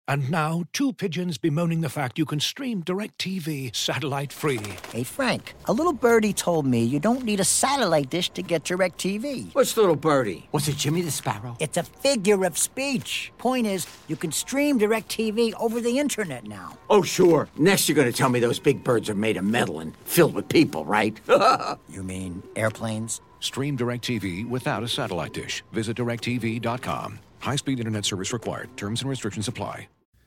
And now, two pigeons bemoaning the fact you can stream DirecTV satellite-free. Hey, Frank, a little birdie told me you don't need a satellite dish to get DirecTV. What's little birdie? Was it Jimmy the Sparrow? It's a figure of speech. Point is, you can stream DirecTV over the internet now. Oh, sure. Next you're going to tell me those big birds are made of metal and filled with people, right? You mean airplanes? Stream DirecTV without a satellite dish. Visit DirecTV.com. High-speed internet service required. Terms and restrictions apply.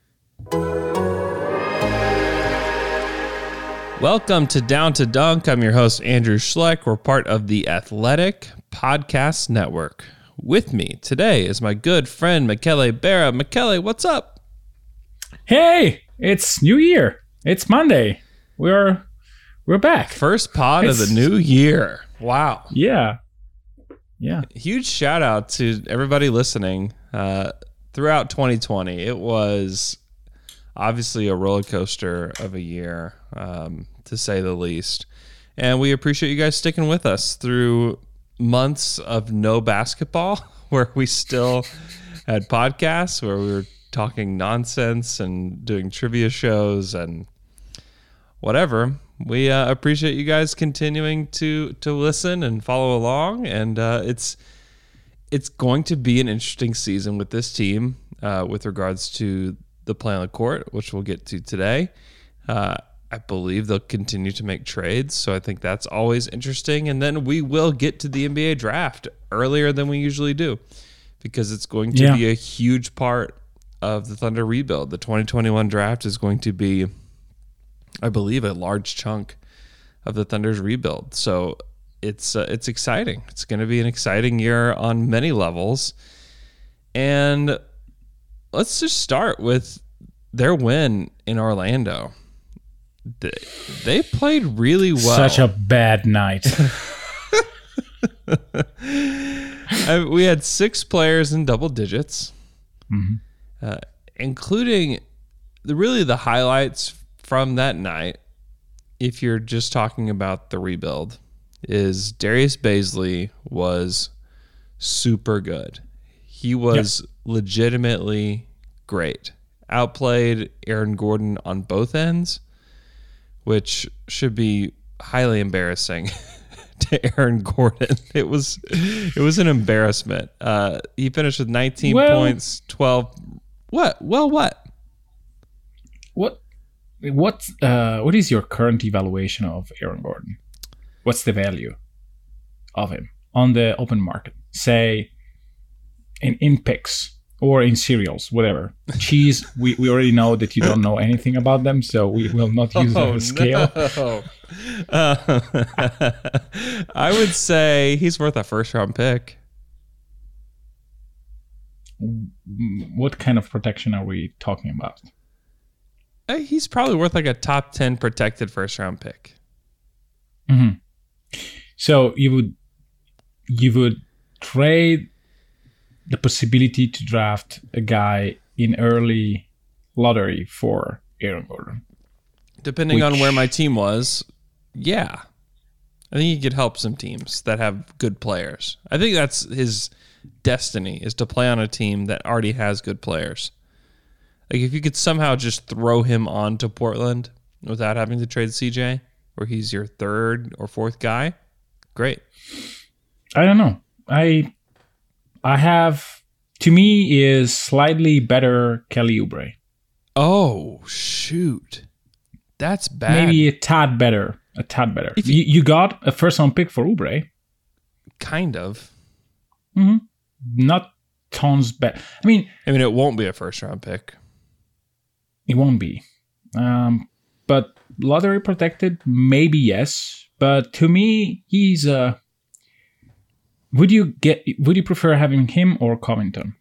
Welcome to Down to Dunk. I'm your host, Andrew Schleck. We're part of the Athletic Podcast Network. With me today is my good friend, Michele Berra. Michele, what's up? Hey, it's New Year. It's Monday. We're back. First pod of the new year. Wow. Yeah. Huge shout out to everybody listening throughout 2020. It was obviously a roller coaster of a year, to say the least. And we appreciate you guys sticking with us through months of no basketball, where we still had podcasts, where we were talking nonsense and doing trivia shows and whatever. We appreciate you guys continuing to listen and follow along. And it's going to be an interesting season with this team with regards to the play on the court, which we'll get to today. I believe they'll continue to make trades, so I think that's always interesting. And then we will get to the NBA draft earlier than we usually do, because it's going to be a huge part of the Thunder rebuild. The 2021 draft is going to be, I believe, a large chunk of the Thunder's rebuild. So it's exciting. It's going to be an exciting year on many levels. And let's just start with their win in Orlando. They played really well. Such a bad night. We had 6 players in double digits, including the highlights from that night, if you're just talking about the rebuild, is Darius Bazley was super good. He was legitimately great. Outplayed Aaron Gordon on both ends, which should be highly embarrassing to Aaron Gordon. It was an embarrassment. He finished with 19 points, 12. What? Well, what? What is your current evaluation of Aaron Gordon? What's the value of him on the open market? Say in picks or in cereals, whatever. Cheese, we already know that you don't know anything about them, so we will not use that as a scale. No. I would say he's worth a first-round pick. What kind of protection are we talking about? He's probably worth like a top 10 protected first-round pick. Mm-hmm. So you would trade the possibility to draft a guy in early lottery for Aaron Gordon? Depending on where my team was, yeah. I think he could help some teams that have good players. I think that's his destiny, is to play on a team that already has good players. Like, if you could somehow just throw him onto Portland without having to trade CJ, where he's your third or fourth guy, great. I don't know. I have, to me, is slightly better Kelly Oubre. Oh, shoot. That's bad. Maybe a tad better. You got a first-round pick for Oubre. Kind of. Mm-hmm. Not tons better. I mean, it won't be a first-round pick. It won't be. But lottery protected, maybe yes. But to me, he's Would you prefer having him or Covington?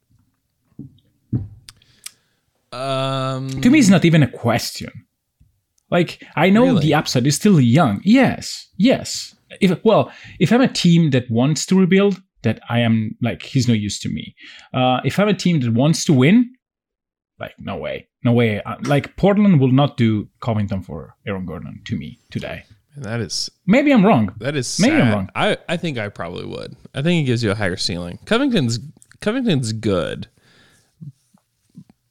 To me, it's not even a question. Like, I know the upside is still young. Yes. If I'm a team that wants to rebuild, that I am, like, he's no use to me. If I'm a team that wants to win, like, no way. Like, Portland will not do Covington for Aaron Gordon to me today. And that is... Maybe I'm wrong. That is sad. Maybe I'm wrong. I think I probably would. I think he gives you a higher ceiling. Covington's good.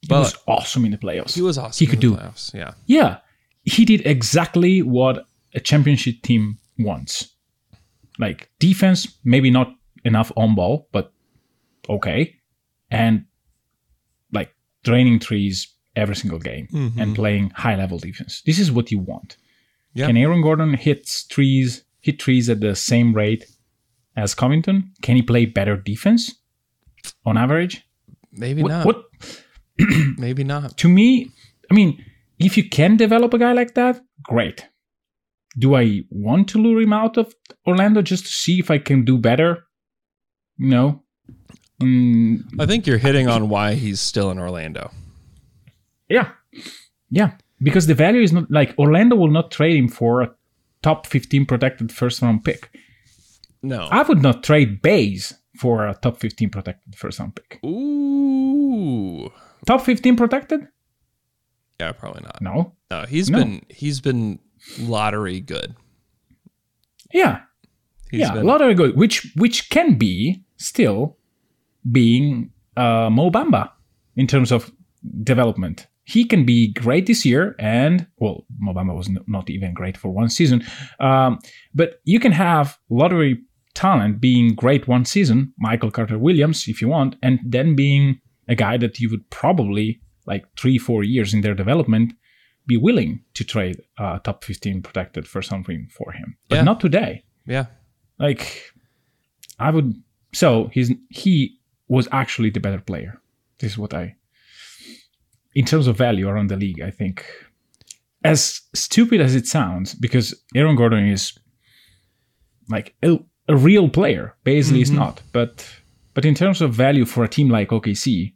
He was awesome in the playoffs. He was awesome in the playoffs, yeah. Yeah. He did exactly what a championship team wants. Like, defense, maybe not enough on ball, but okay. And, like, draining threes every single game and playing high-level defense. This is what you want. Yeah. Can Aaron Gordon hit threes at the same rate as Covington? Can he play better defense on average? Maybe not. Maybe not. To me, I mean, if you can develop a guy like that, great. Do I want to lure him out of Orlando just to see if I can do better? No. I think you're hitting on why he's still in Orlando. Yeah. Yeah. Because the value is not like Orlando will not trade him for a top 15 protected first round pick. No. I would not trade Baze for a top 15 protected first round pick. Ooh. Top 15 protected? Yeah, probably not. No. No, he's been lottery good. Yeah. Lottery good, which can be still being Mo Bamba in terms of development. He can be great this year, and, well, Mo Bamba was not even great for one season. But you can have lottery talent being great one season, Michael Carter-Williams, if you want, and then being a guy that you would probably, like 3-4 years in their development, be willing to trade top 15 protected for something for him. But not today. Yeah. Like, I would... So, he was actually the better player. This is what in terms of value around the league, I think, as stupid as it sounds, because Aaron Gordon is like a real player. Bazley is not. But in terms of value for a team like OKC,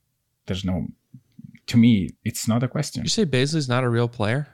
to me, it's not a question. You say Bazley's not a real player?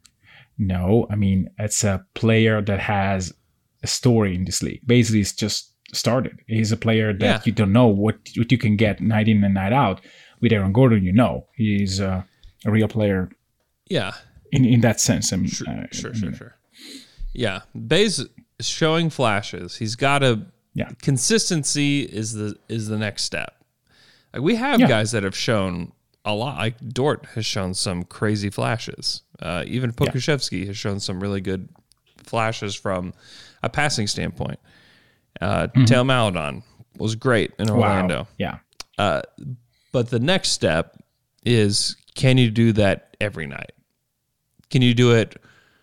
No, I mean, it's a player that has a story in this league. Bazley's just started. He's a player that you don't know what you can get night in and night out. With Aaron Gordon, he's a real player. Yeah. In that sense. I mean, sure. Yeah. Baze is showing flashes. He's got consistency is the next step. Like, we have guys that have shown a lot. Like Dort has shown some crazy flashes. Even Pokusevski has shown some really good flashes from a passing standpoint. Teo Maledon was great in Orlando. Wow. Yeah. But the next step is, can you do that every night? Can you do it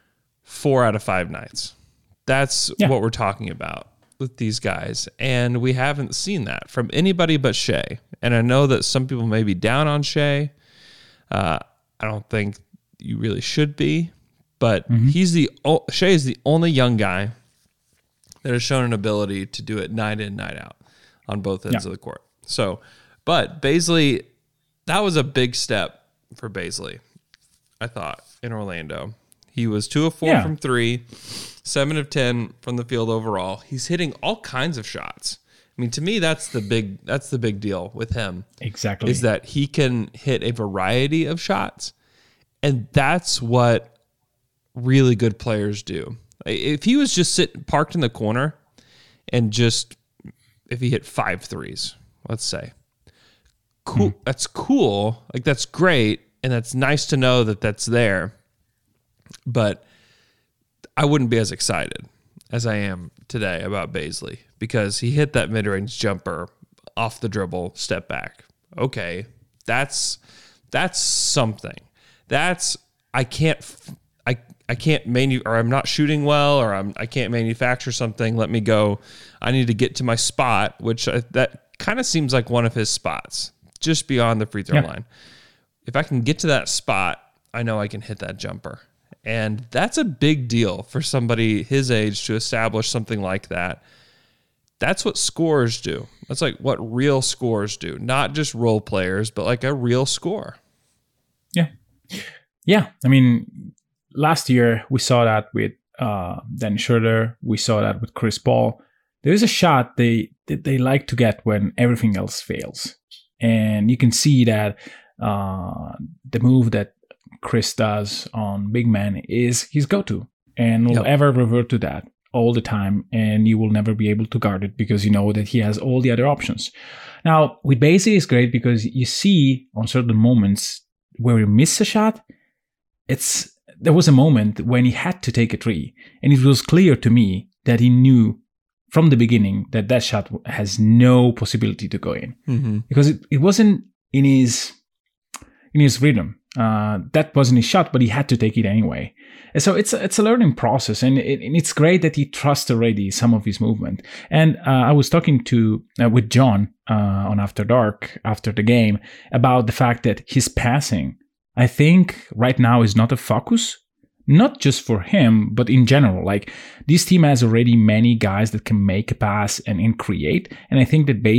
4 out of 5 nights? That's what we're talking about with these guys. And we haven't seen that from anybody but Shea. And I know that some people may be down on Shea. I don't think you really should be. But Shea is the only young guy that has shown an ability to do it night in, night out on both ends of the court. So... But Bazley, that was a big step for Bazley, I thought, in Orlando. He was 2 of 4 from 3, 7 of 10 from the field overall. He's hitting all kinds of shots. I mean, to me, that's the big deal with him. Exactly. Is that he can hit a variety of shots, and that's what really good players do. If he was just parked in the corner and if he hit 5 threes, let's say, cool. That's cool. Like, that's great. And that's nice to know that that's there. But I wouldn't be as excited as I am today about Bazley, because he hit that mid-range jumper off the dribble, step back. Okay. That's something. I I'm not shooting well, or I can't manufacture something. Let me go. I need to get to my spot, that kind of seems like one of his spots, just beyond the free throw line. If I can get to that spot, I know I can hit that jumper. And that's a big deal for somebody his age to establish something like that. That's what scorers do. That's like what real scorers do. Not just role players, but like a real scorer. Yeah. Yeah. I mean, last year we saw that with Dennis Schroeder. We saw that with Chris Paul. There is a shot they like to get when everything else fails. And you can see that the move that Chris does on big man is his go-to, and will ever revert to that. all the time, and you will never be able to guard it because you know that he has all the other options. Now, with Bazley, it's great because you see on certain moments where he missed a shot, there was a moment when he had to take a three, and it was clear to me that he knew from the beginning that shot has no possibility to go in because it wasn't in his rhythm. That wasn't his shot, but he had to take it anyway. And so it's a learning process, and it's great that he trusts already some of his movement. And I was talking with John on After Dark after the game about the fact that his passing, I think right now, is not a focus, not just for him, but in general. Like, this team has already many guys that can make a pass and create, and I think that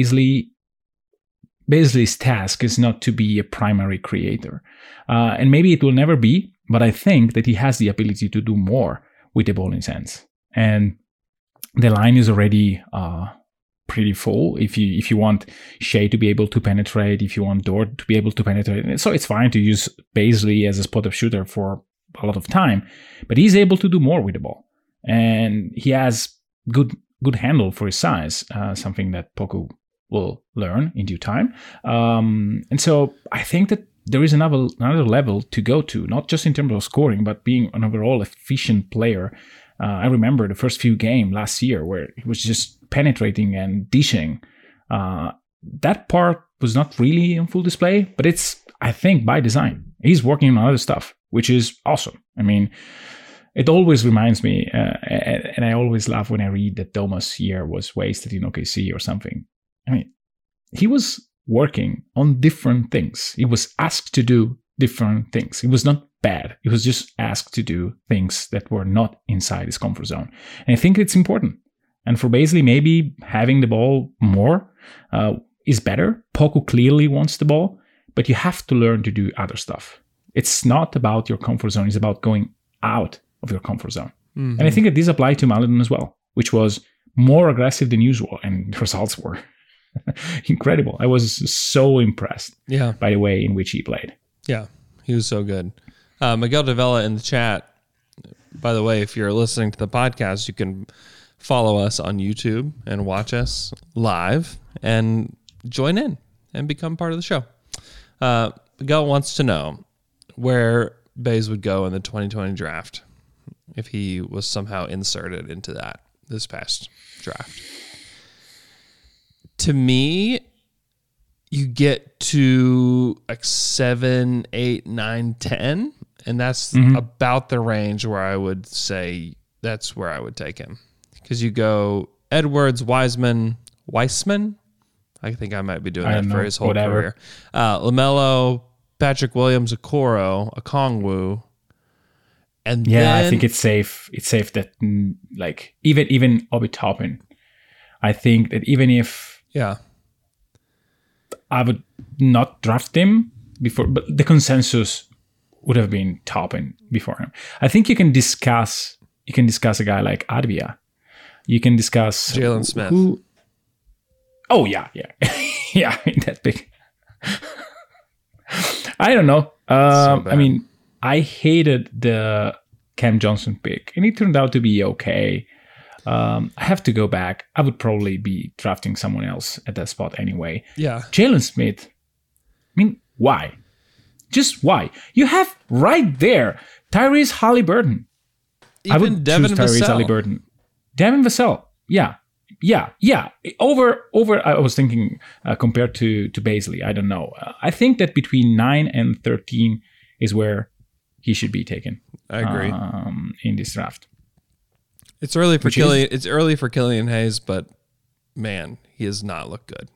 Bazley's task is not to be a primary creator. And maybe it will never be, but I think that he has the ability to do more with the ball in his hands. And the line is already pretty full. If you want Shea to be able to penetrate, if you want Dort to be able to penetrate. So it's fine to use Bazley as a spot-up shooter for a lot of time, but he's able to do more with the ball. And he has good handle for his size, something that Poku will learn in due time. And so I think that there is another level to go to, not just in terms of scoring, but being an overall efficient player. I remember the first few games last year where he was just penetrating and dishing. That part was not really on full display, but it's, I think, by design. He's working on other stuff, which is awesome. I mean, it always reminds me, and I always laugh when I read that Doma's year was wasted in OKC or something. I mean, he was working on different things. He was asked to do different things. It was not bad. He was just asked to do things that were not inside his comfort zone. And I think it's important. And for Bazley, maybe having the ball more is better. Poku clearly wants the ball, but you have to learn to do other stuff. It's not about your comfort zone. It's about going out of your comfort zone. Mm-hmm. And I think that this applied to Maledon as well, which was more aggressive than usual. And the results were incredible. I was so impressed by the way in which he played. Yeah, he was so good. Miguel Davila in the chat, by the way, if you're listening to the podcast, you can follow us on YouTube and watch us live and join in and become part of the show. Miguel wants to know where Baze would go in the 2020 draft if he was somehow inserted into this past draft. To me, you get to like 7, 8, 9, 10, and that's about the range where I would say that's where I would take him. Because you go Edwards, Weissman. I think I might be doing that for his whole career. LaMelo, Patrick Williams, Okoro, Okongwu. And then, I think it's safe. It's safe that like even Obi Toppin. I think that even if I would not draft him before, but the consensus would have been Toppin before him. I think you can discuss a guy like Advia. You can discuss Jalen Smith. Oh yeah. Yeah, that big. I don't know. I mean, I hated the Cam Johnson pick, and it turned out to be okay. I have to go back. I would probably be drafting someone else at that spot anyway. Yeah. Jalen Smith. I mean, why? Just why? You have right there Tyrese Haliburton. Even I would Devin choose Tyrese Haliburton. Devin Vassell. Yeah. Over. I was thinking compared to Bazley. I don't know. I think that between 9 and 13 is where he should be taken. I agree. In this draft. It's early for Killian. It's early for Killian Hayes, but man, he has not looked good.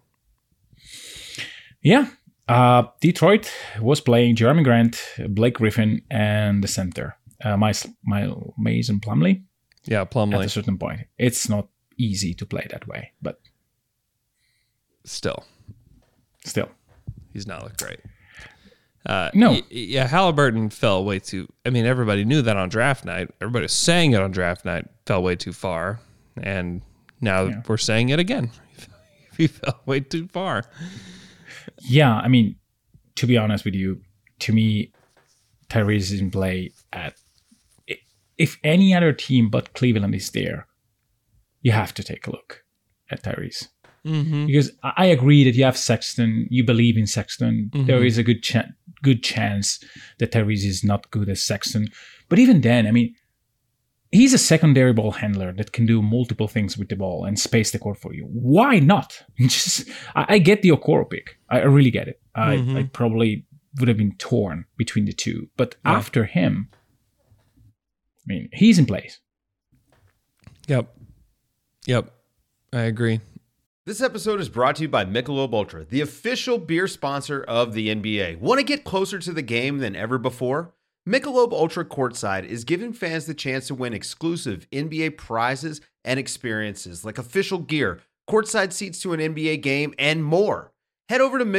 Yeah. Detroit was playing Jeremy Grant, Blake Griffin, and the center, Mason Plumlee. Yeah, Plumlee. At a certain point, it's not easy to play that way, but still, he's not looked great. No. Haliburton fell way too. I mean, everybody knew that on draft night. Everybody was saying it on draft night. Fell way too far, and now we're saying it again. He fell way too far. Yeah, I mean, to be honest with you, to me, Tyrese is in play at. If any other team but Cleveland is there, you have to take a look at Tyrese. Because I agree that you have Sexton, you believe in Sexton. There is a good chance that Tyrese is not good as Sexton. But even then, I mean, he's a secondary ball handler that can do multiple things with the ball and space the court for you. Why not? I get the Okoro pick. I really get it. I probably would have been torn between the two. But after him, I mean, he's in place. Yep. I agree. This episode is brought to you by Michelob Ultra, the official beer sponsor of the NBA. Want to get closer to the game than ever before? Michelob Ultra Courtside is giving fans the chance to win exclusive NBA prizes and experiences like official gear, courtside seats to an NBA game, and more. Head over to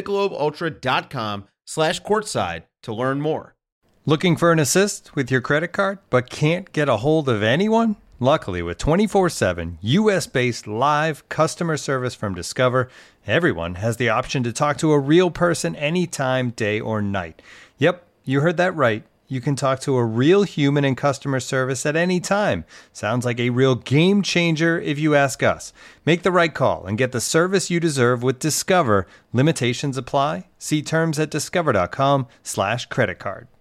MichelobUltra.com/courtside to learn more. Looking for an assist with your credit card but can't get a hold of anyone? Luckily, with 24/7 U.S.-based live customer service from Discover, everyone has the option to talk to a real person anytime, day or night. Yep, you heard that right. You can talk to a real human in customer service at any time. Sounds like a real game changer if you ask us. Make the right call and get the service you deserve with Discover. Limitations apply. See terms at discover.com/creditcard.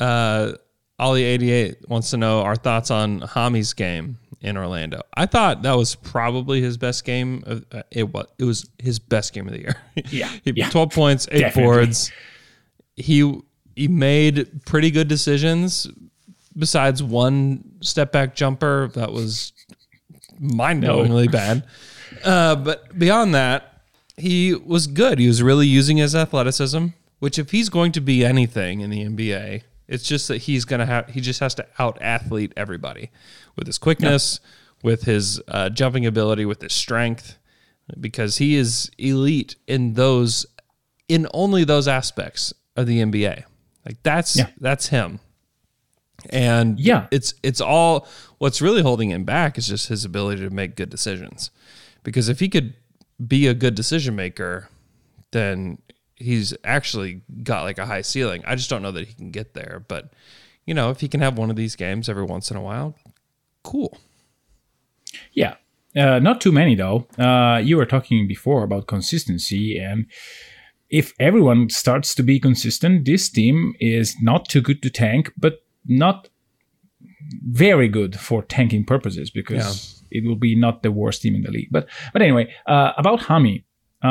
Ollie88 wants to know our thoughts on Hami's game in Orlando. I thought that was probably his best game. It was his best game of the year. Yeah. 12 points, 8 boards. He made pretty good decisions besides one step back jumper that was mind-blowingly bad. But beyond that, he was good. He was really using his athleticism, which if he's going to be anything in the NBA, it's just that he just has to out-athlete everybody with his quickness, with his jumping ability, with his strength, because he is elite in only those aspects of the NBA. Like that's him. And it's all, what's really holding him back is just his ability to make good decisions. Because if he could be a good decision maker, then he's actually got like a high ceiling. I just don't know that he can get there. But, if he can have one of these games every once in a while, cool. Yeah. Not too many, though. You were talking before about consistency. And if everyone starts to be consistent, this team is not too good to tank, but not very good for tanking purposes because it will be not the worst team in the league. But anyway, about Hami.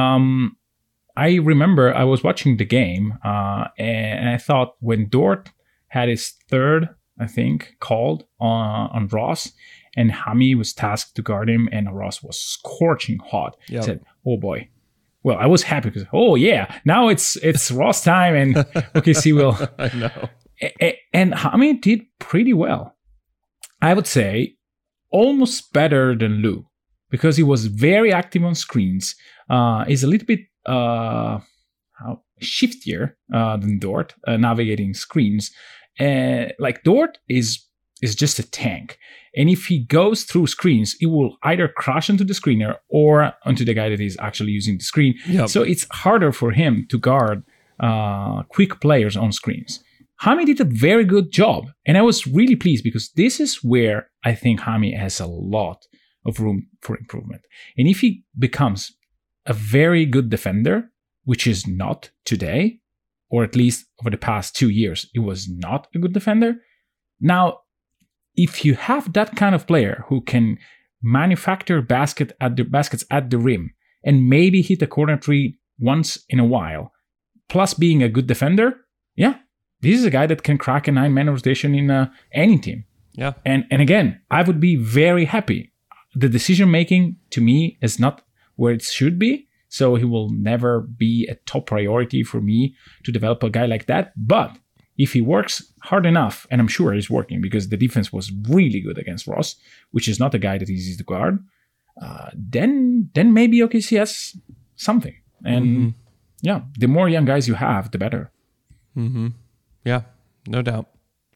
I remember I was watching the game and I thought when Dort had his third, I think, called on Ross and Hami was tasked to guard him and Ross was scorching hot. I said, oh boy. Well, I was happy because, now it's Ross time and OKC will. I know. And Hami did pretty well. I would say almost better than Lou because he was very active on screens. He's a little bit shiftier than Dort, navigating screens. Like Dort is just a tank. And if he goes through screens, it will either crash into the screener or onto the guy that is actually using the screen. Yep. So it's harder for him to guard quick players on screens. Hami did a very good job. And I was really pleased because this is where I think Hami has a lot of room for improvement. And if he becomes a very good defender, which is not today, or at least over the past 2 years, it was not a good defender. Now, if you have that kind of player who can manufacture baskets at the rim and maybe hit a corner three once in a while, plus being a good defender, this is a guy that can crack a 9-man rotation in any team. Yeah. And again, I would be very happy. The decision making to me is not where it should be. So he will never be a top priority for me to develop a guy like that. But if he works hard enough, and I'm sure he's working because the defense was really good against Ross, which is not a guy that is easy to guard, then maybe OKC has something. And the more young guys you have, the better. Mm-hmm. Yeah, no doubt.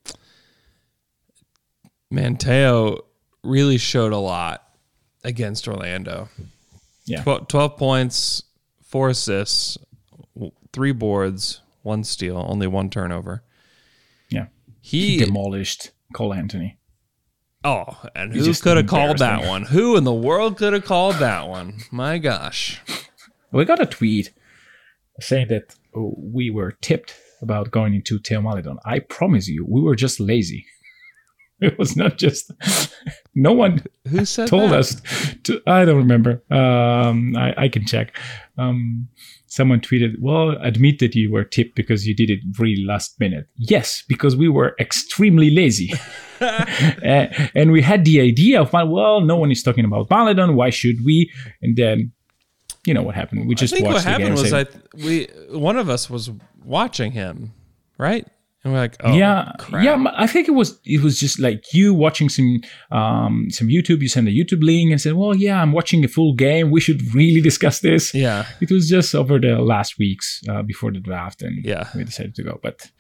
Teo really showed a lot against Orlando. Yeah. 12 points, 4 assists, 3 boards, 1 steal, only 1 turnover. Yeah. He demolished Cole Anthony. Oh, and who could have called that one? Who in the world could have called that one? My gosh. We got a tweet saying that we were tipped about going into Theo Maledon. I promise you, we were just lazy. It was not just... No one who said told that? us to... I don't remember. I can check. Someone tweeted, well, admit that you were tipped because you did it really last minute. Yes, because we were extremely lazy. And we had the idea of, well, no one is talking about Maledon. Why should we? And then, you know what happened. We just watched the game. What happened was one of us was watching him, right? And we're like, oh, yeah, crap. Yeah. I think it was just like you watching some YouTube. You sent a YouTube link and said, well, yeah, I'm watching a full game. We should really discuss this. Yeah. It was just over the last weeks before the draft, and we decided to go. But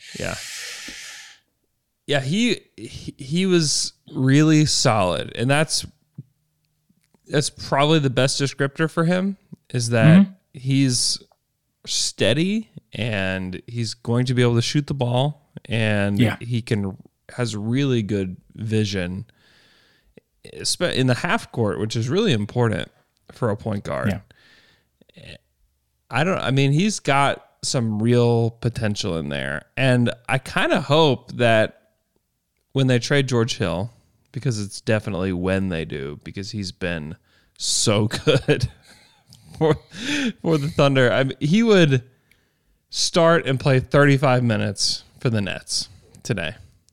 yeah, he was really solid, and that's probably the best descriptor for him, is that he's steady and he's going to be able to shoot the ball, and he has really good vision in the half court, which is really important for a point guard. Yeah. He's got some real potential in there, and I kind of hope that when they trade George Hill, because it's definitely when they do, because he's been so good for the Thunder. He would start and play 35 minutes for the Nets today.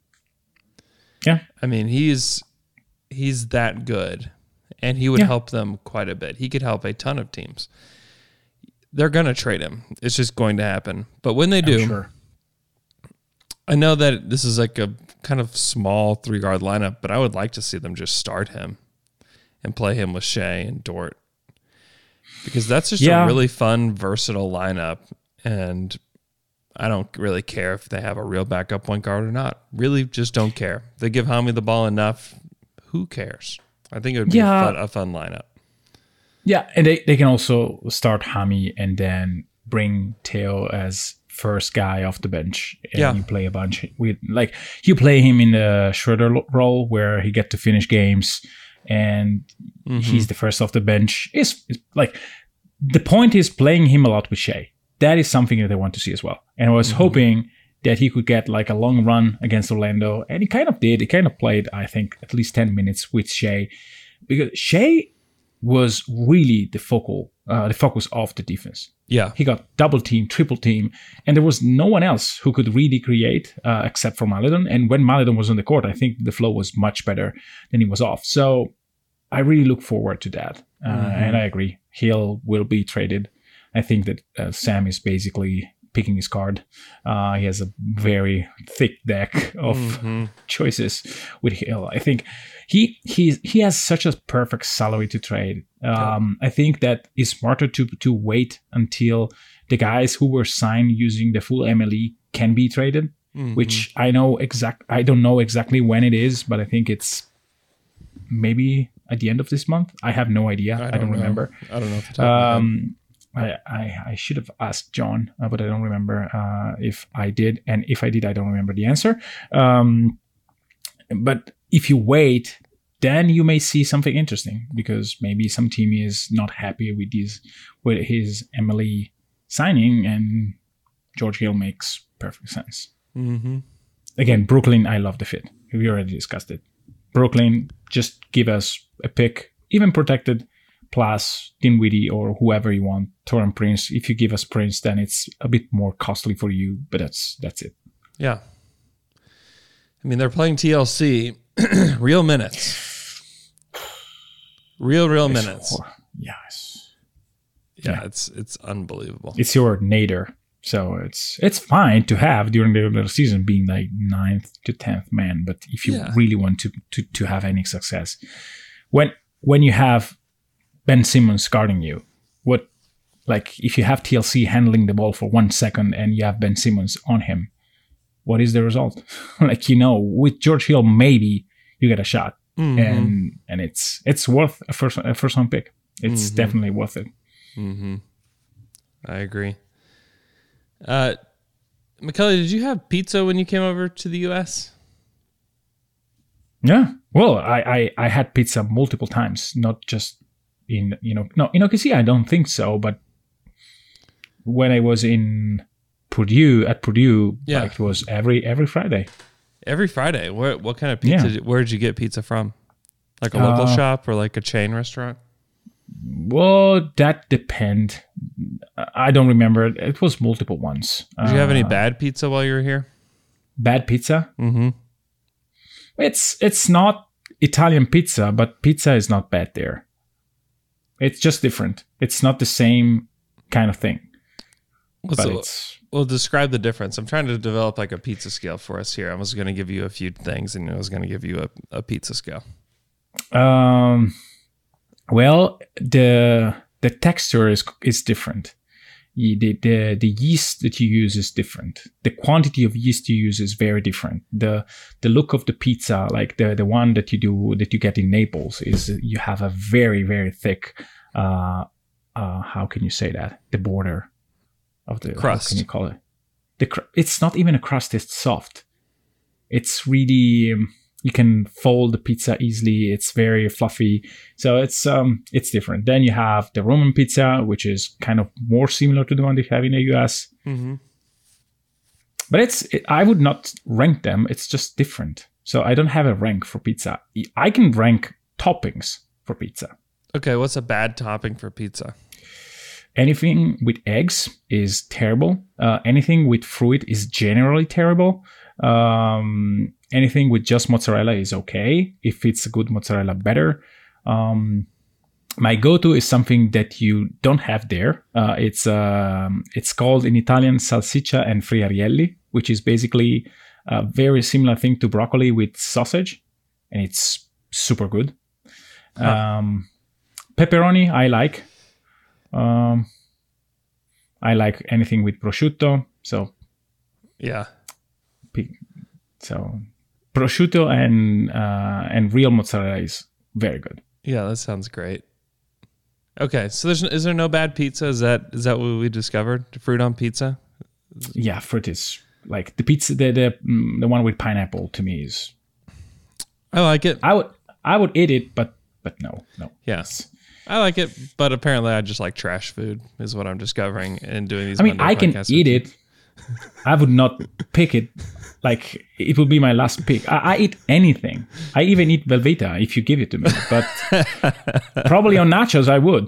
Yeah. He's that good, and he would help them quite a bit. He could help a ton of teams. They're going to trade him. It's just going to happen. But when they do, sure. I know that this is like a kind of small 3-guard lineup, but I would like to see them just start him and play him with Shea and Dort, because that's just a really fun, versatile lineup. And I don't really care if they have a real backup point guard or not. Really just don't care. They give Hami the ball enough. Who cares? I think it would be a fun lineup. Yeah, and they can also start Hami and then bring Theo as first guy off the bench, and you play a bunch with, like, you play him in the Schroeder role where he get to finish games, and he's the first off the bench. It's like, the point is playing him a lot with Shea. That is something that I want to see as well. And I was hoping that he could get like a long run against Orlando, and he kind of did. He kind of played, I think, at least 10 minutes with Shea, because Shea was really the focus of the defense. Yeah. He got double team, triple team, and there was no one else who could really create except for Maledon. And when Maledon was on the court, I think the flow was much better than he was off. So I really look forward to that. And I agree. Hill will be traded. I think that Sam is basically picking his card. He has a very thick deck of choices with Hill. I think he has such a perfect salary to trade. I think that it's smarter to wait until the guys who were signed using the full MLE can be traded, which I don't know exactly when it is, but I think it's maybe at the end of this month. I have no idea. I don't remember. I don't know if I should have asked John, but I don't remember if I did. And if I did, I don't remember the answer. But if you wait, then you may see something interesting, because maybe some team is not happy with his MLE signing, and George Hill makes perfect sense. Again, Brooklyn, I love the fit. We already discussed it. Brooklyn, just give us a pick, even protected, plus Dinwiddie or whoever you want, Taurean Prince. If you give us Prince, then it's a bit more costly for you, but that's it. Yeah. I mean, they're playing TLC, real minutes. Real minutes. Yes. Yeah, it's unbelievable. It's your nadir. So it's fine to have during the regular season being like 9th to 10th man, but if you really want to have any success, when you have Ben Simmons guarding you, if you have TLC handling the ball for 1 second and you have Ben Simmons on him, what is the result? With George Hill, maybe you get a shot, and it's worth a first round pick. It's definitely worth it. I agree. Michele, did you have pizza when you came over to the U.S.? Yeah. Well, I had pizza multiple times, not just in OKC. I don't think so, but when I was at Purdue, like it was every Friday. Every Friday. What kind of pizza? Yeah. Where did you get pizza from? Like a local shop or like a chain restaurant? Well, that depends. I don't remember. It was multiple ones. Did you have any bad pizza while you were here? Bad pizza? Mm-hmm. It's not Italian pizza, but pizza is not bad there. It's just different. It's not the same kind of thing. Well, describe the difference. I'm trying to develop like a pizza scale for us here. I was going to give you a few things, and I was going to give you a pizza scale. Well, the texture is different. The yeast that you use is different. The quantity of yeast you use is very different. The look of the pizza, like the one that you get in Naples, is you have a very, very thick. How can you say that? The border of the crust. How can you call it? It's not even a crust. It's soft. It's really. You can fold the pizza easily. It's very fluffy. So it's different. Then you have the Roman pizza, which is kind of more similar to the one they have in the US. Mm-hmm. But I would not rank them. It's just different. So I don't have a rank for pizza. I can rank toppings for pizza. Okay, what's a bad topping for pizza? Anything with eggs is terrible. Anything with fruit is generally terrible. Anything with just mozzarella is okay. If it's a good mozzarella, better. My go-to is something that you don't have there. It's called in Italian salsiccia and friarielli, which is basically a very similar thing to broccoli with sausage, and it's super good. Pepperoni, I like. I like anything with prosciutto. So yeah. So prosciutto and real mozzarella is very good. Yeah, that sounds great. Okay, so is there no bad pizza? Is that what we discovered? Fruit on pizza? Yeah, fruit is like the pizza. The one with pineapple to me is. I like it. I would eat it, but no. Yes, I like it, but apparently I just like trash food. Is what I'm discovering and doing these. I mean, I can eat it. I would not pick it. Like, it would be my last pick. I eat anything. I even eat Velveeta if you give it to me. But probably on nachos I would.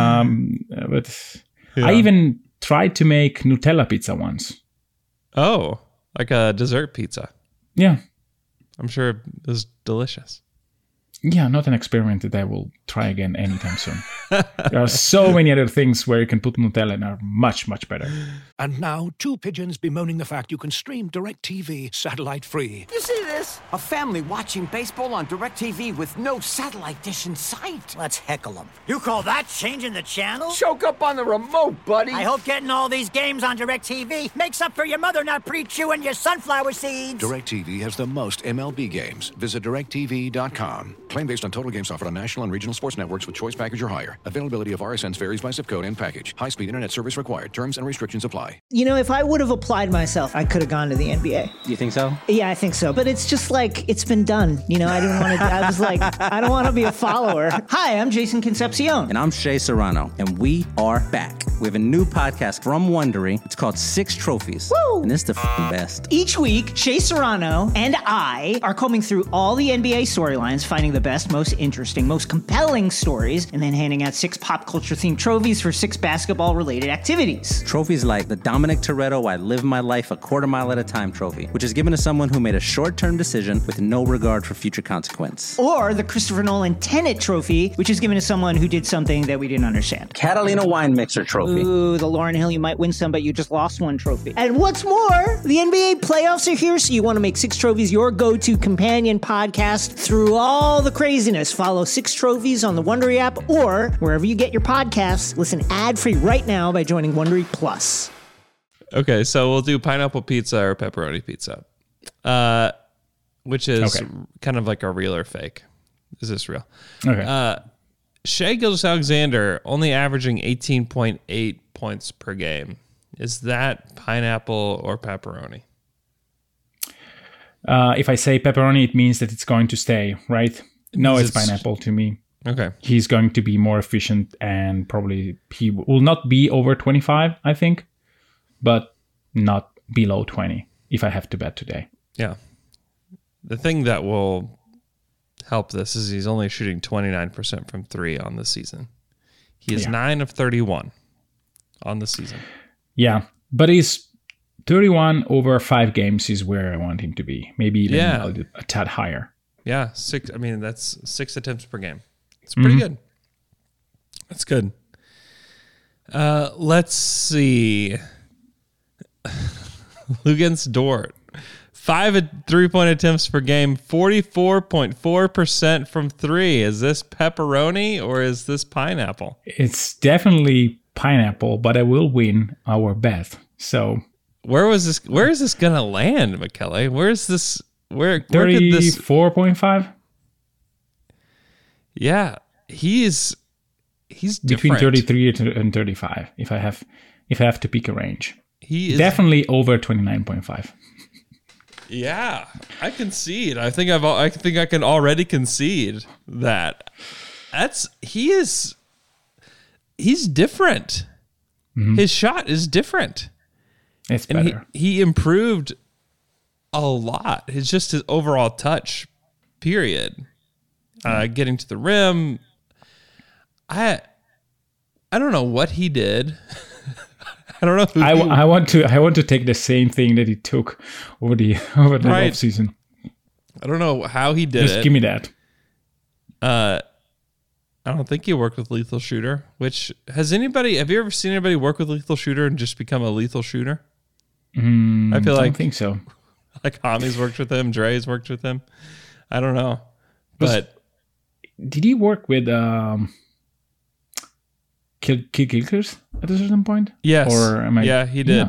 But yeah. I even tried to make Nutella pizza once. Oh, like a dessert pizza. Yeah. I'm sure it was delicious. Yeah, not an experiment that I will try again anytime soon. There are so many other things where you can put Nutella and are much, much better. And now, two pigeons bemoaning the fact you can stream DirecTV satellite-free. You see this? A family watching baseball on DirecTV with no satellite dish in sight. Let's heckle them. You call that changing the channel? Choke up on the remote, buddy. I hope getting all these games on DirecTV makes up for your mother not pre-chewing your sunflower seeds. DirecTV has the most MLB games. Visit DirecTV.com. Claim based on total games offered on national and regional sports networks with choice package or higher. Availability of RSNs varies by zip code and package. High-speed internet service required. Terms and restrictions apply. You know, if I would have applied myself, I could have gone to the NBA. You think so? Yeah, I think so. But it's just like, it's been done. You know, I didn't want to, I was like, I don't want to be a follower. Hi, I'm Jason Concepcion. And I'm Shea Serrano. And we are back. We have a new podcast from Wondery. It's called Six Trophies. Woo! And it's the best. Each week, Shea Serrano and I are combing through all the NBA storylines, finding the best, most interesting, most compelling stories, and then handing out 6 pop culture themed trophies for 6 basketball related activities. Trophies like the Dominic Toretto I Live My Life a Quarter Mile at a Time trophy, which is given to someone who made a short-term decision with no regard for future consequence. Or the Christopher Nolan Tenet trophy, which is given to someone who did something that we didn't understand. Catalina Wine Mixer trophy. Ooh, the Lauryn Hill You Might Win Some But You Just Lost One trophy. And what's more, the NBA playoffs are here, so you want to make 6 Trophies your go-to companion podcast through all the craziness. Follow 6 Trophies on the Wondery app or wherever you get your podcasts. Listen ad-free right now by joining Wondery Plus. Okay, so we'll do pineapple pizza or pepperoni pizza, which is kind of like a real or fake. Is this real? Okay. Shai Gilgeous-Alexander only averaging 18.8 points per game. Is that pineapple or pepperoni? If I say pepperoni, it means that it's going to stay, right? No, it's pineapple to me. Okay. He's going to be more efficient, and probably he will not be over 25, I think, but not below 20 if I have to bet today. Yeah. The thing that will help this is he's only shooting 29% from 3 on the season. He is 9 of 31 on the season. Yeah, but he's 31 over 5 games is where I want him to be. Maybe even a tad higher. Yeah, 6. I mean, that's 6 attempts per game. It's pretty good. That's good. Let's see. Lugens Dort. 5 3-point attempts per game, 44.4% from 3. Is this pepperoni or is this pineapple? It's definitely pineapple, but I will win our bet. So where is this gonna land, Michele? Where is this? Where 34.5? Yeah, he's between different. 33 and 35. If I have to pick a range, he is definitely over 29.5. Yeah, I concede. I think I can already concede that. He's different. Mm-hmm. His shot is different. It's better. He improved a lot. It's just his overall touch, period. Getting to the rim. I don't know what he did. I don't know. I want to take the same thing that he took over the off season. I don't know how he did it. Just give me that. I don't think he worked with Lethal Shooter. Have you ever seen anybody work with Lethal Shooter and just become a lethal shooter? I don't think so. Like Hami's worked with him, Dre's worked with him. I don't know, but did he work with Kickers at a certain point? Yes. Or am I? Yeah, he did.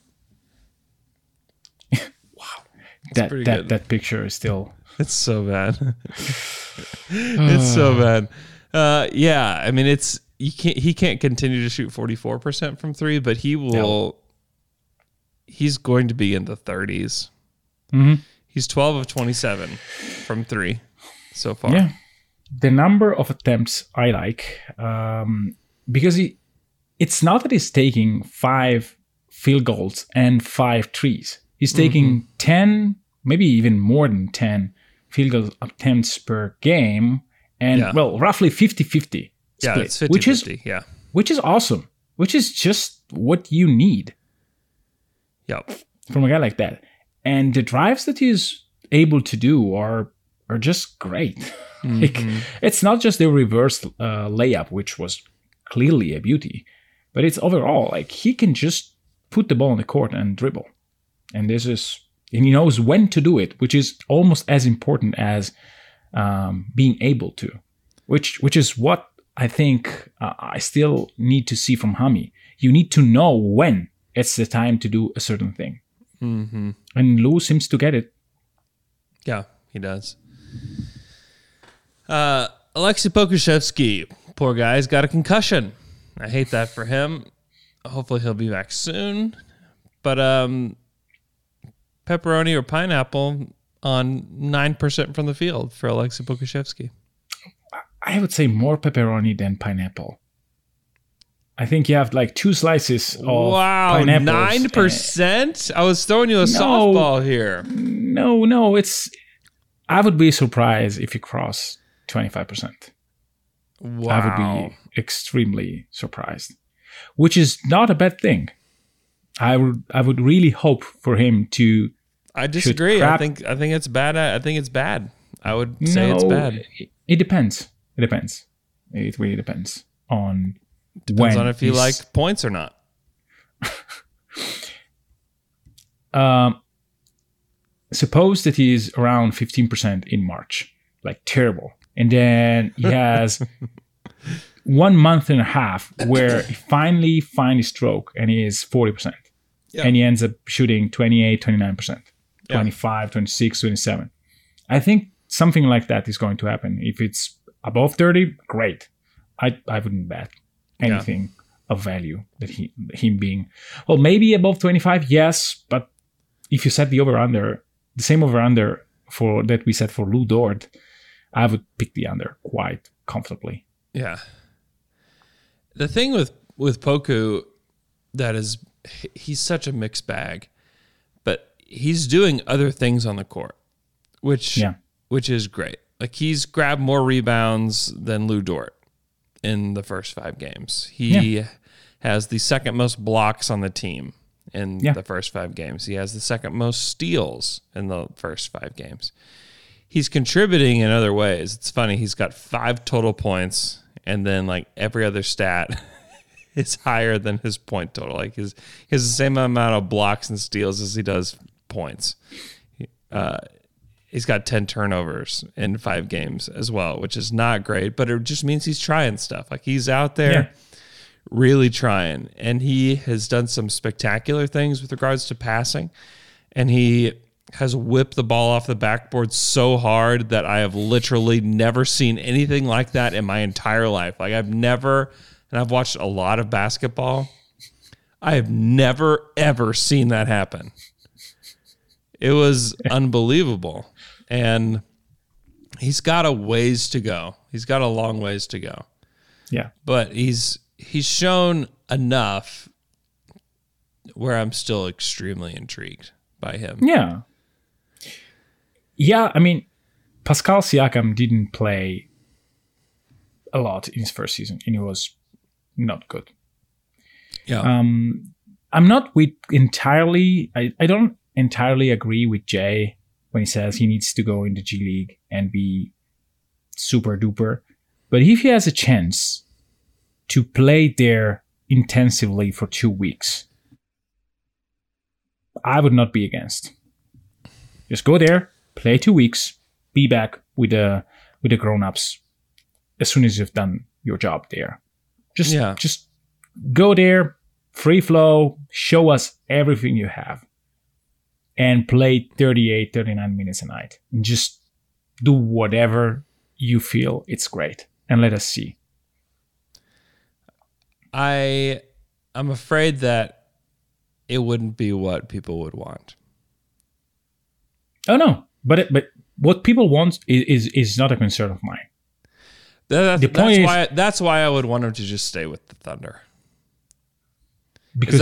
Yeah. Wow. That picture is still. It's so bad. It's so bad. Yeah, I mean, he can't continue to shoot 44% from 3, but he will. No. He's going to be in the 30s. Mm-hmm. He's 12 of 27 from 3 so far. Yeah, the number of attempts I like. Because it's not that he's taking 5 field goals and 5 threes. He's taking 10, maybe even more than 10 field goal attempts per game, and roughly 50-50 split. Yeah, it's 50-50, which is awesome. Which is just what you need. Yep. From a guy like that. And the drives that he's able to do are just great. Mm-hmm. Like, it's not just the reverse layup, which was clearly a beauty, but it's overall like he can just put the ball on the court and dribble, and he knows when to do it, which is almost as important as being able to, which is what I think I still need to see from Hami. You need to know when it's the time to do a certain thing, and Lou seems to get it. Yeah, he does. Alexei Pokusevski. Poor guy's got a concussion. I hate that for him. Hopefully he'll be back soon. But pepperoni or pineapple on 9% from the field for Alexei Pokusevski. I would say more pepperoni than pineapple. I think you have like 2 slices of pineapples. 9%? I was throwing you a softball here. No. I would be surprised if you cross 25%. Wow. I would be extremely surprised, which is not a bad thing. I would really hope for him to. I disagree. I think it's bad. I think it's bad. I would say it's bad. It depends. It really depends on if you like points or not. Suppose that he's around 15% in March, like terrible. And then he has 1 month and a half where he finally finds his stroke and he is 40%. Yeah. And he ends up shooting 28, 29%, 25, 26, 27. I think something like that is going to happen. If it's above 30, great. I wouldn't bet anything of value that him being, well, maybe above 25, yes. But if you set the over-under, the same over-under for that we set for Lou Dort, I would pick the under quite comfortably. Yeah. The thing with Poku he's such a mixed bag, but he's doing other things on the court, which is great. Like he's grabbed more rebounds than Lou Dort in the first 5 games. He has the second most blocks on the team in the first 5 games. He has the second most steals in the first 5 games. He's contributing in other ways. It's funny. He's got 5 total points, and then like every other stat is higher than his point total. Like he has the same amount of blocks and steals as he does points. He's got 10 turnovers in 5 games as well, which is not great, but it just means he's trying stuff. Like he's out there really trying, and he has done some spectacular things with regards to passing, and he has whipped the ball off the backboard so hard that I have literally never seen anything like that in my entire life. Like I've watched a lot of basketball. I have never, ever seen that happen. It was unbelievable. And he's got a ways to go. He's got a long ways to go. Yeah. But he's shown enough where I'm still extremely intrigued by him. Yeah. Yeah, I mean, Pascal Siakam didn't play a lot in his first season, and he was not good. Yeah. I'm not entirely... I don't entirely agree with Jay when he says he needs to go in the G League and be super duper. But if he has a chance to play there intensively for 2 weeks, I would not be against. Just go there, play 2 weeks, be back with the grown-ups as soon as you've done your job there. Just go there, free flow, show us everything you have, and play 38, 39 minutes a night. And just do whatever you feel it's great, and let us see. I'm afraid that it wouldn't be what people would want. Oh no, but what people want is not a concern of mine. That's why I would want him to just stay with the Thunder. Because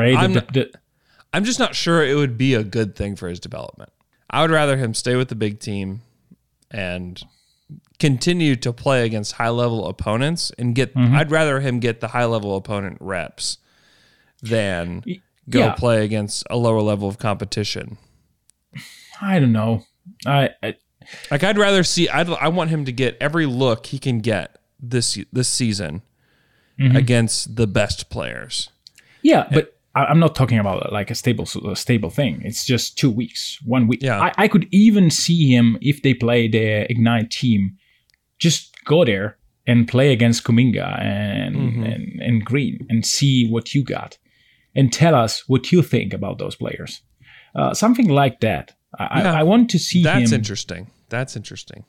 I'm just not sure it would be a good thing for his development. I would rather him stay with the big team and continue to play against high-level opponents and get. Mm-hmm. I'd rather him get the high-level opponent reps than go play against a lower level of competition. I don't know. I'd rather see. I want him to get every look he can get this season against the best players. Yeah, but I'm not talking about like a stable thing. It's just 2 weeks, 1 week. Yeah. I could even see him, if they play the Ignite team, just go there and play against Kuminga and Green and see what you got, and tell us what you think about those players. Something like that. I want to see him. That's interesting.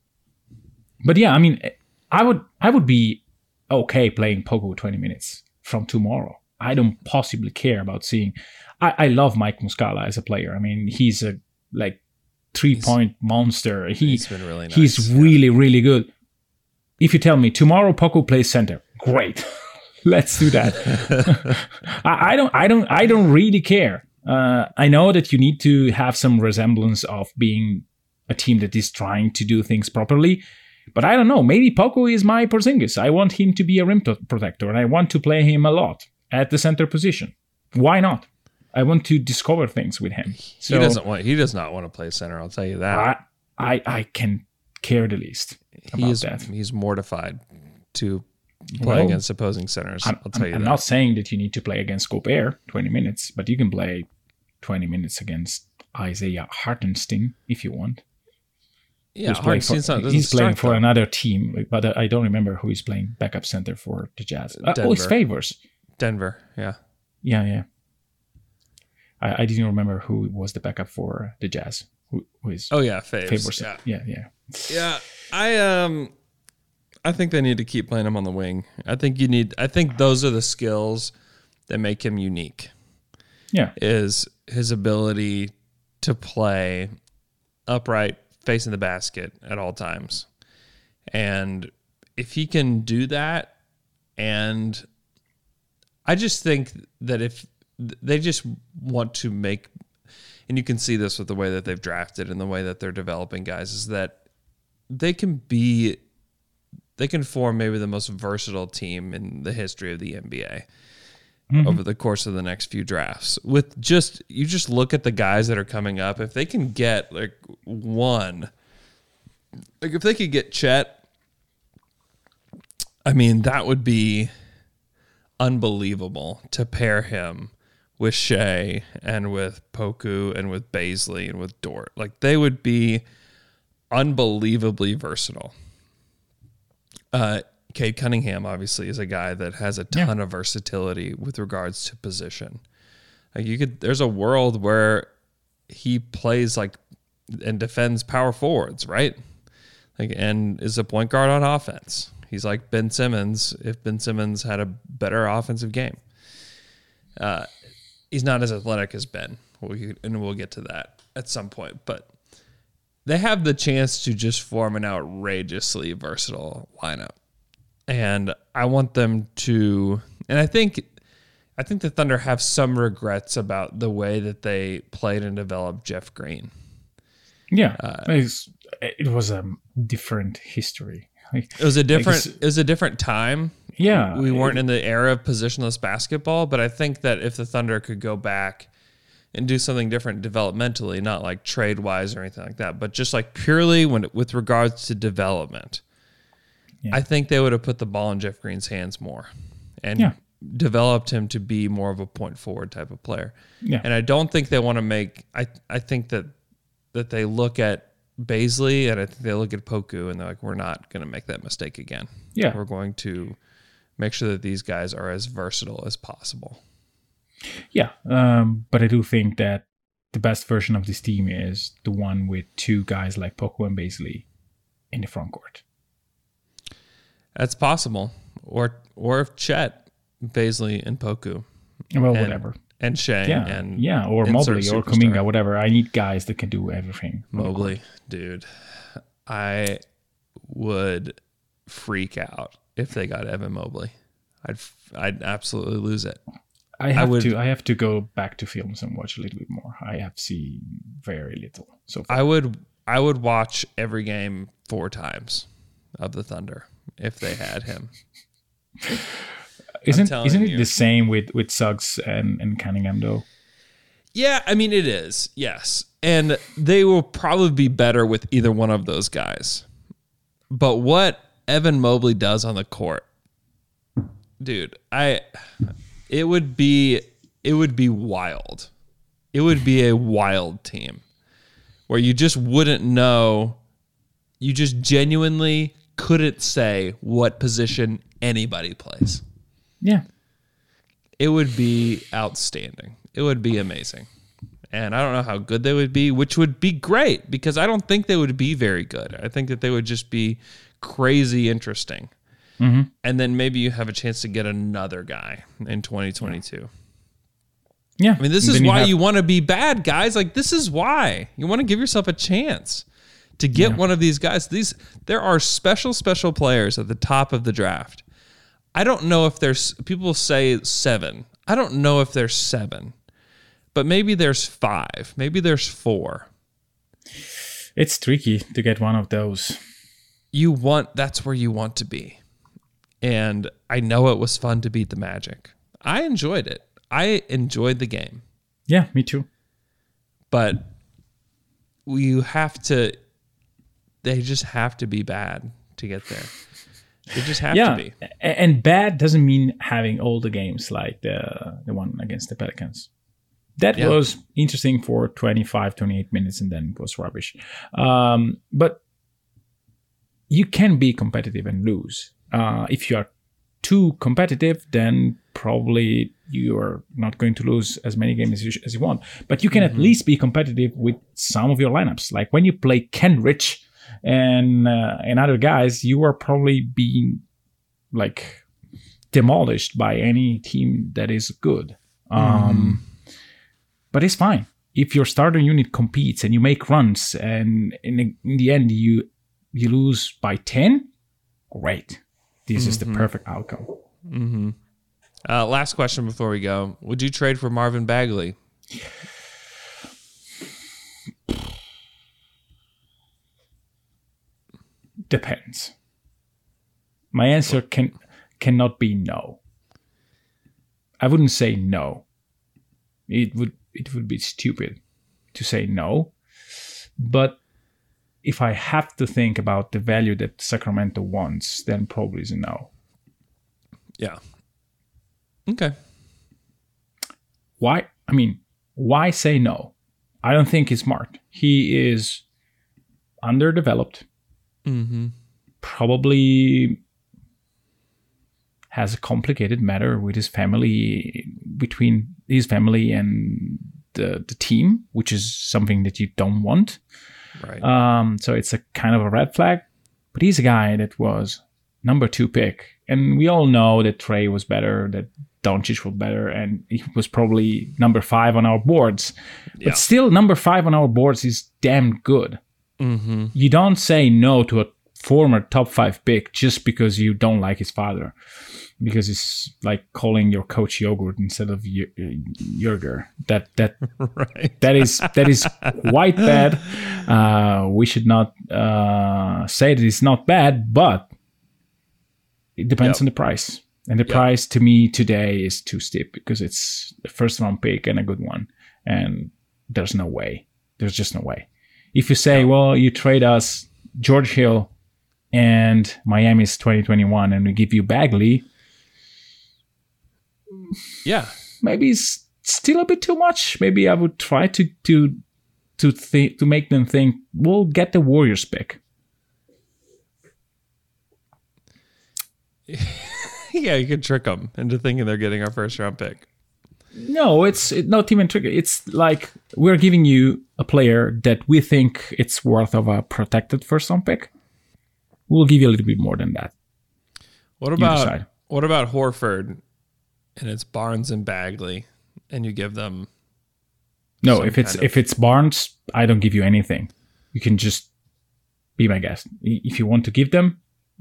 But yeah, I mean, I would be okay playing Poku 20 minutes from tomorrow. I don't possibly care about seeing. I love Mike Muscala as a player. I mean, he's a 3-point monster. He's been really nice. He's really, really good. If you tell me tomorrow Poku plays center, great. Let's do that. I don't really care. I know that you need to have some resemblance of being a team that is trying to do things properly, but I don't know. Maybe Poku is my Porzingis. I want him to be a rim protector, and I want to play him a lot at the center position. Why not? I want to discover things with him. So, he does not want to play center. I'll tell you that. I can care the least about that. He's mortified to play against opposing centers. I'll tell you that. I'm not saying that you need to play against Gobert 20 minutes, but you can play 20 minutes against Isaiah Hartenstein if you want. Yeah, he's playing for another team, but I don't remember who is playing backup center for the Jazz. It's Favors. Denver, yeah. Yeah. I didn't remember who was the backup for the Jazz. Who is? Oh yeah, Favors. Yeah. Yeah, I think they need to keep playing him on the wing. I think those are the skills that make him unique. Yeah. Is his ability to play upright, facing the basket at all times. And if he can do that, and I just think that if they just want to make, and you can see this with the way that they've drafted and the way that they're developing guys, is that they can form maybe the most versatile team in the history of the NBA over the course of the next few drafts. With you just look at the guys that are coming up. If they can get if they could get Chet, I mean, that would be unbelievable to pair him with Shea and with Poku and with Bazley and with Dort. Like, they would be unbelievably versatile. Cade Cunningham obviously is a guy that has a ton of versatility with regards to position. Like, there's a world where he plays and defends power forwards, right? And is a point guard on offense. He's like Ben Simmons if Ben Simmons had a better offensive game. He's not as athletic as Ben, and we'll get to that at some point. But they have the chance to just form an outrageously versatile lineup. And I want them to, and I think the Thunder have some regrets about the way that they played and developed Jeff Green. Yeah, it was a different history. It was a different time. Yeah, we weren't in the era of positionless basketball, but I think that if the Thunder could go back and do something different developmentally, not like trade wise or anything like that, but just like purely with regards to development. Yeah. I think they would have put the ball in Jeff Green's hands more and developed him to be more of a point forward type of player. Yeah. And I don't think they want to make, I think that they look at Bazley and I think they look at Poku and they're like, we're not going to make that mistake again. Yeah. We're going to make sure that these guys are as versatile as possible. Yeah. But I do think that the best version of this team is the one with two guys like Poku and Bazley in the front court. That's possible. Or if Chet, Bazley, and Poku. Well, whatever. And Shea. Yeah, or Mobley or Kuminga, whatever. I need guys that can do everything. Mobley, dude. I would freak out if they got Evan Mobley. I'd absolutely lose it. I have to go back to films and watch a little bit more. I have seen very little so far. I would watch every game 4 times of the Thunder if they had him. Isn't it the same with Suggs and Cunningham though? Yeah, I mean it is. Yes. And they will probably be better with either one of those guys. But what Evan Mobley does on the court, dude, it would be wild. It would be a wild team where you just wouldn't know, you just genuinely couldn't say what position anybody plays. Yeah. It would be outstanding. It would be amazing. And I don't know how good they would be, which would be great because I don't think they would be very good. I think that they would just be crazy interesting. Mm-hmm. And then maybe you have a chance to get another guy in 2022. Yeah. I mean, this is why you want to be bad, guys. Like, this is why. You want to give yourself a chance to get one of these guys. There are special players at the top of the draft. I don't know if there's, people say 7. I don't know if there's 7, but maybe there's 5. Maybe there's 4. It's tricky to get one of those. That's where you want to be. And I know it was fun to beat the Magic. I enjoyed it. I enjoyed the game. Yeah, me too. But they just have to be bad to get there. They just have to be. And bad doesn't mean having all the games like the one against the Pelicans. That was interesting for 25, 28 minutes and then it was rubbish. But you can be competitive and lose. If you are too competitive, then probably you are not going to lose as many games as you want. But you can at least be competitive with some of your lineups. Like when you play Kenrich and other guys, you are probably being like demolished by any team that is good. But it's fine. if your starter unit competes and you make runs and in the end you lose by 10, great. This is the perfect outcome. Mm-hmm. Last question before we go. Would you trade for Marvin Bagley? Depends. My answer cannot be no. I wouldn't say no. It would be stupid to say no. But if I have to think about the value that Sacramento wants, then probably is a no. Yeah. Okay. Why? I mean, why say no? I don't think he's smart. He is underdeveloped. Mm-hmm. Probably has a complicated matter with his family, between his family and the team, which is something that you don't want. Right. So it's a kind of a red flag. But he's a guy that was number 2 pick. And we all know that Trey was better, that Doncic was better, and he was probably number 5 on our boards. Yeah. But still, number 5 on our boards is damn good. Mm-hmm. You don't say no to a former top 5 pick just because you don't like his father. Because it's like calling your coach yogurt instead of yogurt. That right. that is quite bad. We should not say that it's not bad, but it depends on the price. And the price to me today is too steep because it's the first round pick and a good one. And there's no way. There's just no way. If you say, well, you trade us George Hill and Miami's 2021 and we give you Bagley, yeah, maybe it's still a bit too much. Maybe I would try to make them think we'll get the Warriors pick. Yeah, you could trick them into thinking they're getting our first round pick. No, it's not even trick. It's like we're giving you a player that we think it's worth of a protected first round pick. We'll give you a little bit more than that. What about Horford? And it's Barnes and Bagley, and you give them. No, if it's Barnes, I don't give you anything. You can just be my guest. If you want to give them,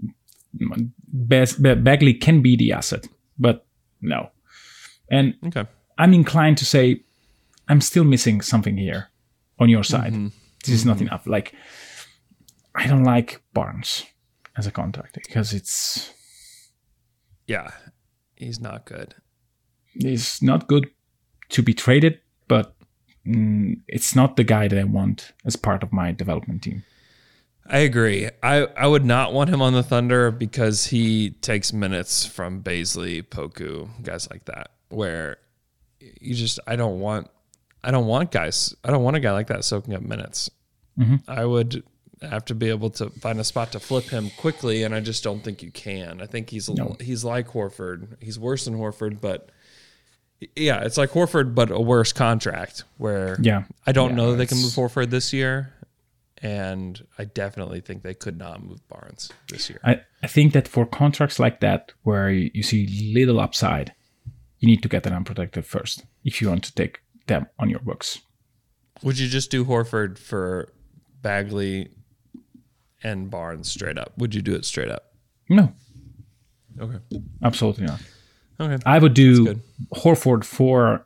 Bagley can be the asset, but no. And okay. I'm inclined to say I'm still missing something here on your side. Mm-hmm. This is not enough. Like, I don't like Barnes as a contract because it's. Yeah, he's not good. He's not good to be traded, but it's not the guy that I want as part of my development team. I agree. I would not want him on the Thunder because he takes minutes from Bazley, Poku, guys like that. Where you just I don't want a guy like that soaking up minutes. Mm-hmm. I would have to be able to find a spot to flip him quickly, and I just don't think you can. I think he's like Horford. He's worse than Horford, but yeah, it's like Horford, but a worse contract. Where I don't know that they can move Horford this year, and I definitely think they could not move Barnes this year. I think that for contracts like that, where you see little upside, you need to get an unprotected first if you want to take them on your books. Would you just do Horford for Bagley and Barnes straight up? Would you do it straight up? No. Okay. Absolutely not. Okay. I would do Horford for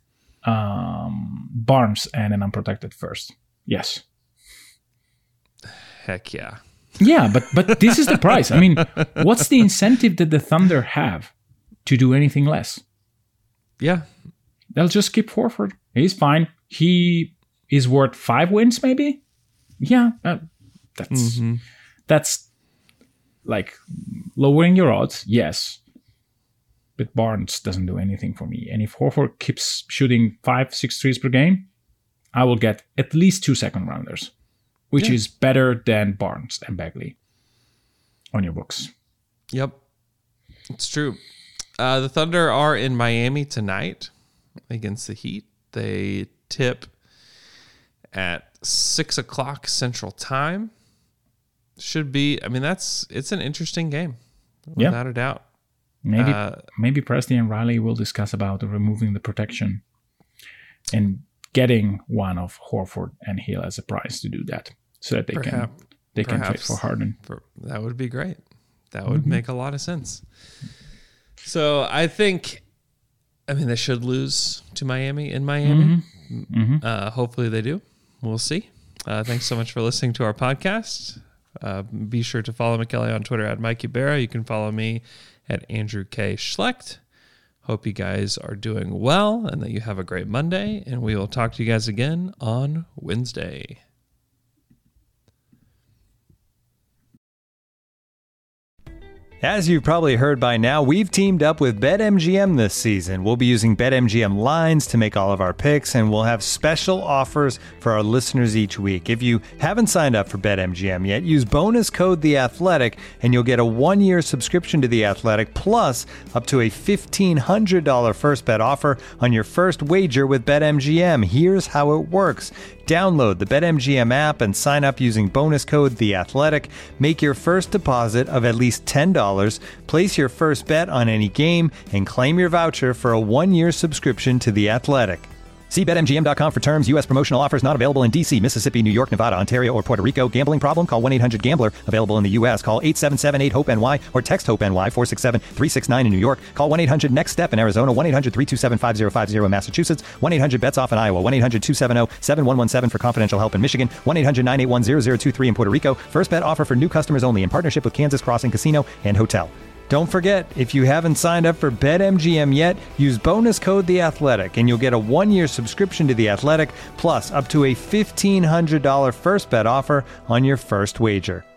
Barnes and an unprotected first. Yes. Heck yeah. Yeah, but this is the price. I mean, what's the incentive that the Thunder have to do anything less? Yeah. They'll just keep Horford. He's fine. He is worth 5 wins, maybe? Yeah. That's like lowering your odds, yes. But Barnes doesn't do anything for me. And if Horford keeps shooting 5-6 threes per game, I will get at least 2 second rounders, which is better than Barnes and Bagley on your books. Yep. It's true. The Thunder are in Miami tonight against the Heat. They tip at 6:00 Central Time. Should be. I mean, it's an interesting game, without a doubt. Maybe Presti and Riley will discuss about removing the protection and getting one of Horford and Hill as a prize to do that, so that they can trade for Harden. That would be great. That would make a lot of sense. So I think, they should lose to Miami in Miami. Hopefully they do. We'll see. Thanks so much for listening to our podcast. Be sure to follow McKelly on Twitter at Mike Ibarra. You can follow me at Andrew K. Schlecht. Hope you guys are doing well and that you have a great Monday. And we will talk to you guys again on Wednesday. As you've probably heard by now, we've teamed up with BetMGM this season. We'll be using BetMGM lines to make all of our picks, and we'll have special offers for our listeners each week. If you haven't signed up for BetMGM yet, use bonus code The Athletic, and you'll get a 1-year subscription to The Athletic, plus up to a $1,500 first bet offer on your first wager with BetMGM. Here's how it works. Download the BetMGM app and sign up using bonus code The Athletic. Make your first deposit of at least $10. Place your first bet on any game and claim your voucher for a 1-year subscription to The Athletic. See BetMGM.com for terms. U.S. promotional offers not available in D.C., Mississippi, New York, Nevada, Ontario, or Puerto Rico. Gambling problem? Call 1-800-GAMBLER. Available in the U.S. Call 877-8-HOPE-NY or text HOPE-NY 467-369 in New York. Call 1-800-NEXT-STEP in Arizona. 1-800-327-5050 in Massachusetts. 1-800-BETS-OFF in Iowa. 1-800-270-7117 for confidential help in Michigan. 1-800-981-0023 in Puerto Rico. First bet offer for new customers only in partnership with Kansas Crossing Casino and Hotel. Don't forget, if you haven't signed up for BetMGM yet, use bonus code The Athletic, and you'll get a 1-year subscription to The Athletic, plus up to a $1,500 first bet offer on your first wager.